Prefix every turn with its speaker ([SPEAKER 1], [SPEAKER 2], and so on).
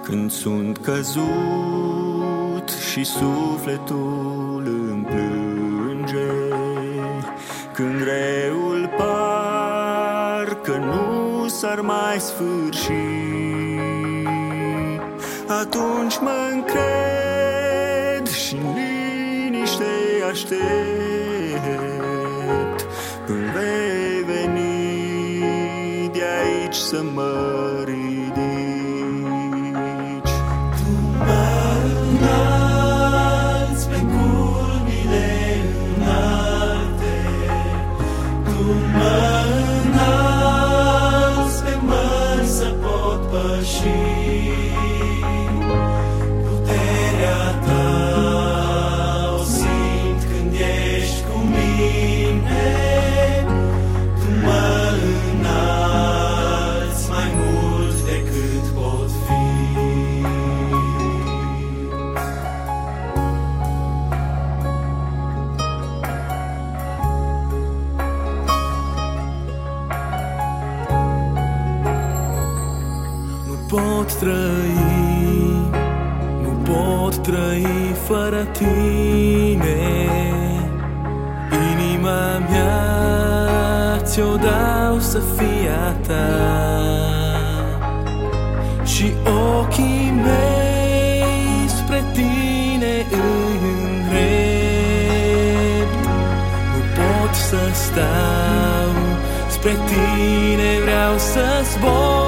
[SPEAKER 1] Când sunt căzut și sufletul îmi plânge, când greul parcă nu s-ar mai sfârși, atunci mă încred și-n liniște aștept când vei veni de aici să mă ridici. Tu mă înalți pe culmile înalte, tu mă înalți pe mări să pot păși. Puterea ta o simt când ești cu mine, tu mă înalți mai mult decât pot fi. Nu pot trăi fără tine. Inima mea ți-o dau să fie a ta, și ochii mei spre tine îi îndrept. Nu pot să stau, spre tine vreau să zbor.